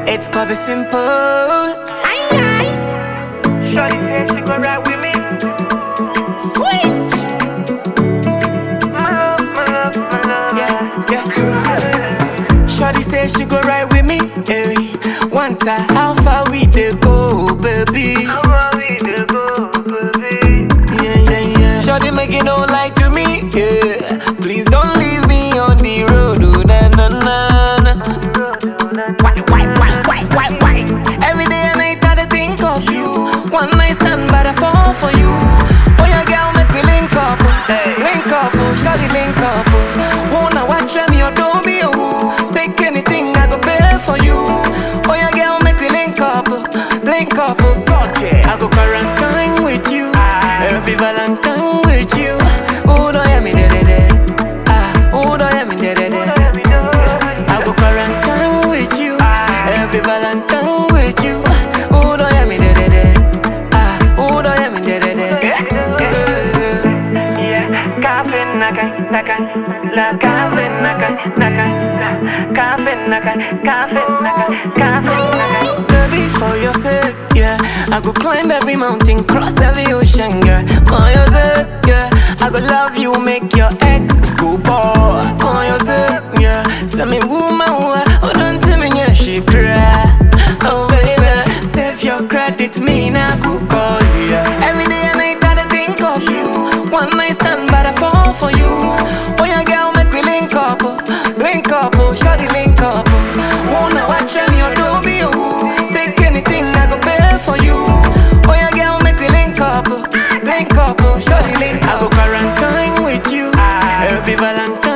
It's gotta be simple. Aye, aye. Shorty said she gon' ride with me. Switch. My love, my love, my love. Yeah. Shorty said she go ride with me. Hey. One time, how far we dey go, baby? How far we dey go, baby? Yeah. Shorty make it no lie to me. Yeah. Please don't leave me on the road. Oh, na na na. Why? Every day and night I dey think of you. One night stand, but I fall for you. Oh yeah, girl, make me link up, oh, shawty link up. Oh. Wanna watch me or don't be a who. Take anything I go pay for you. Oh yeah, girl, make me link up, oh. I go quarantine with you, every Valentine with you. Oh, don't hear me de. Oh, don't hear me de. I go quarantine with you, every Valentine with you. Oh, don't hear me de. Oh, don't hear me de. Kape naka, la kape naka. Baby, for your sake, yeah, I go climb every mountain, cross every ocean, girl. For your sake, yeah, I go love you, make your ex go bored. For your sake, yeah, send me woman, oh don't tell me, yeah, she cry. Oh baby, save your credit, me now go call you. Yeah. Every day and night I dey think of you. One night stand, but I fall for you. Oh yeah, girl, make we link up, oh, shawty link up. Oh. Wanna watch me or don't be a who. Take anything I go pay for you. Oh yeah, girl, make we link up, oh, shawty link up. I go quarantine with you, every Valentine.